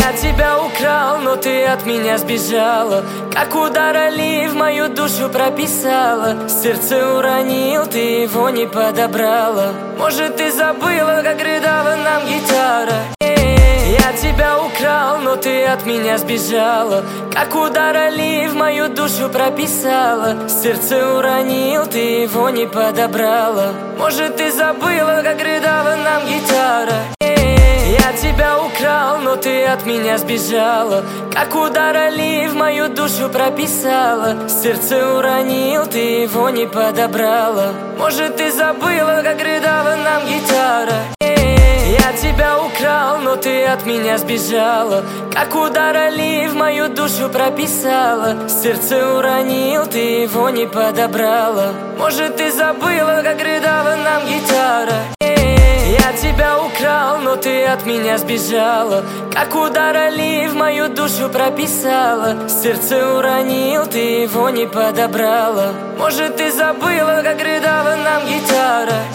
Я тебя украл, но ты от меня сбежала. Как удар в мою душу прописала. Сердце уронил, ты его не подобрала. Может, ты забыла, как рыдала нам гитара. Я тебя украл, но ты от меня сбежала. Как удар в мою душу прописала. Сердце уронил, ты его не подобрала. Может, ты забыла, как рыдала нам гитара. Я тебя украл, но ты от меня сбежала. Как удар в мою душу прописала. Сердце уронил, ты его не подобрала. Может, ты забыла, как рыдала нам гитара. Я тебя украл, но ты от меня сбежала. Как удар в мою душу прописала. Сердце уронил, ты его не подобрала. Может, ты забыла, как рыдала нам гитара. Я тебя украл, но ты от меня сбежала. Как удар в мою душу прописала. Сердце уронил, ты его не подобрала. Может, ты забыла, как рыдала нам гитара.